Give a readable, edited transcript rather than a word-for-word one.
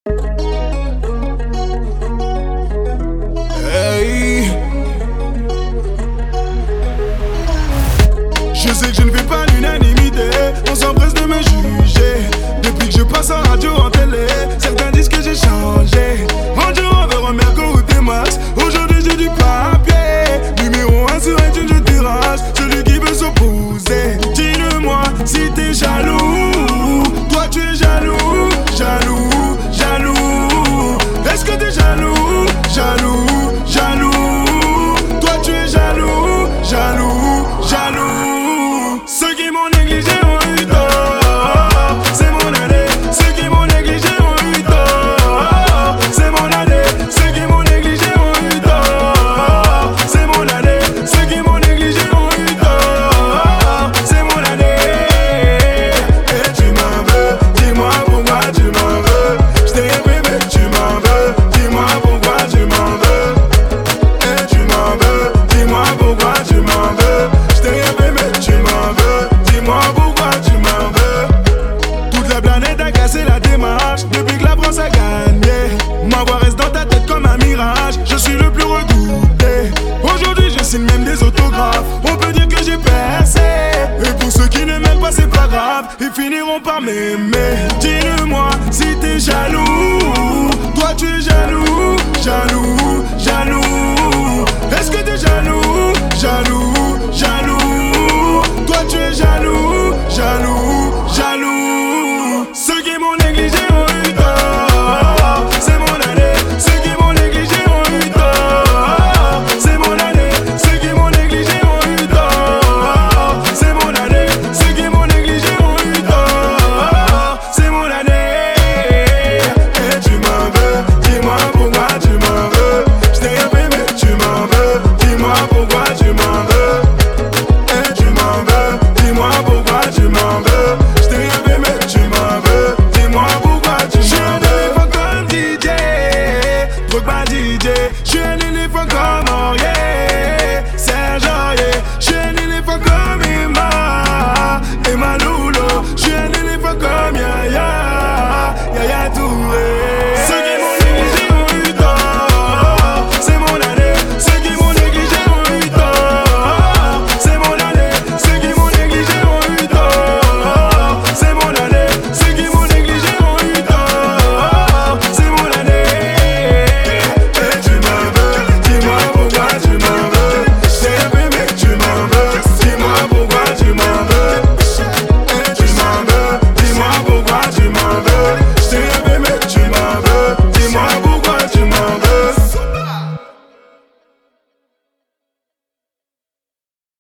Hey. Je sais que je ne fais pas l'unanimité, on s'empresse de me juger. Depuis que je passe en radio, en télé, certains disent que j'ai changé. Rendu envers un Merco ou des Max, aujourd'hui j'ai du papier. Numéro 1 sur iTunes, je tirage, celui qui veut s'opposer. Dis-le-moi si t'es jaloux, toi tu es jaloux, jaloux, jaloux. Est-ce que t'es jaloux, jaloux, jaloux? Toi tu es jaloux, jaloux, jaloux. Ceux qui m'ont négligé ont eu tort, c'est mon année. Ceux qui m'ont négligé ont eu tort, c'est mon année. Ceux qui m'ont négligé ont eu tort, c'est mon année. Ceux qui m'ont négligé ont eu tort, c'est mon année. Et tu m'en veux, dis-moi pourquoi tu m'en veux. Je t'ai aimé mais tu m'en veux, dis-moi pourquoi tu m'en veux. Et tu m'en veux, dis-moi pourquoi tu m'en veux. Je t'ai aimé mais tu m'en veux, dis-moi pourquoi tu m'en veux. Toute la planète a cassé la démarche depuis que la France a gagné. Ma voix reste dans ta tête comme un mirage, je suis le plus redouté. Aujourd'hui je signe même des autographes, on peut dire que j'ai percé. Et pour ceux qui ne m'aiment pas c'est pas grave, ils finiront par m'aimer. Dis-le